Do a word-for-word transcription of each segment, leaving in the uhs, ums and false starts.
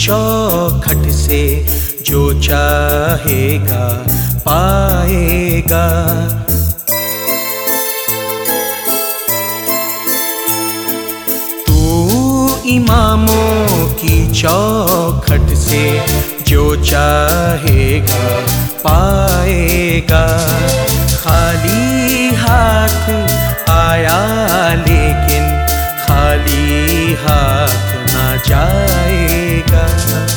चौखट से जो चाहेगा पाएगा। तू इमामों की चौखट से जो चाहेगा पाएगा। खाली हाथ आया लेकिन खाली हाथ ना जाएगा।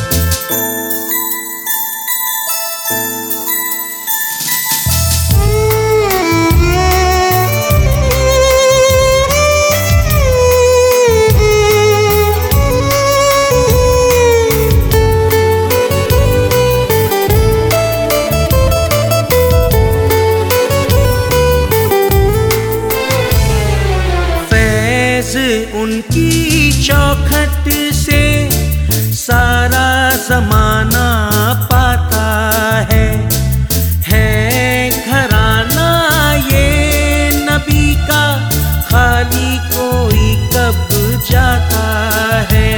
उनकी चौखट से सारा ज़माना पाता है। है घराना ये नबी का, खाली कोई कब जाता है।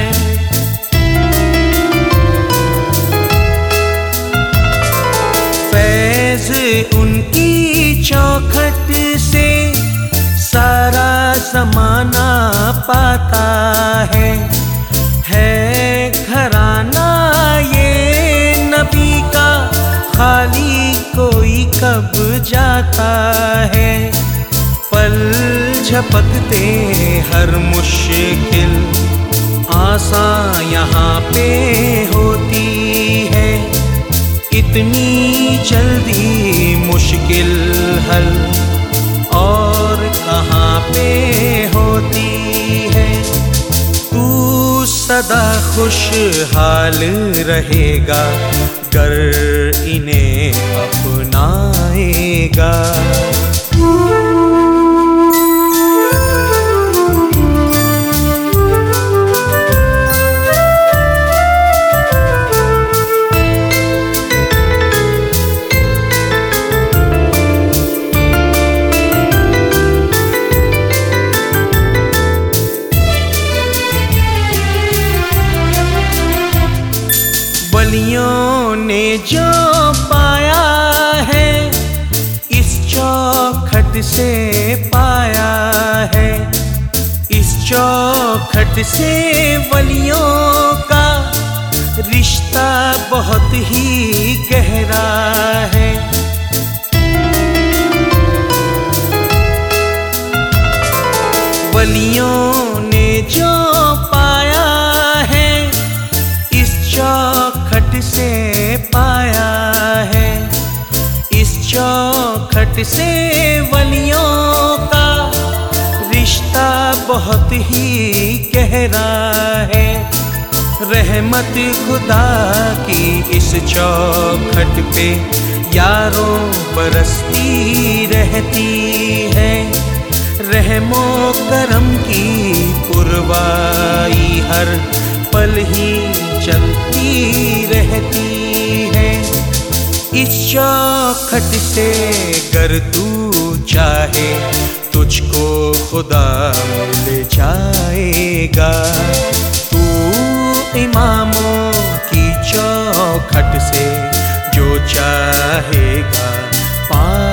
फैज़ उनकी चौखट से सारा ज़माना पाता है। है घराना ये नबी का, खाली कोई कब जाता है। पल झपकते हर मुश्किल आसान यहाँ पे होती है। इतनी जल्दी मुश्किल हल और कहाँ पे होती है। तू सदा खुशहाल रहेगा गर इन्हें अपनाएगा। वलियों ने जो पाया है इस चौखट से पाया है। इस चौखट से वलियों का रिश्ता बहुत ही गहरा है। वलियों ने जो पाया है इस चौखट से पाया है। इस चौखट से वलियों का रिश्ता बहुत ही गहरा है। रहमत खुदा की इस चौखट पे यारों बरसती रहती है। रहमो करम की पुरवाई हर पल ही चलती रहती है। इस चौखट से गर तू चाहे तुझको खुदा मिल जाएगा। तू इमामों की चौखट से जो चाहेगा पा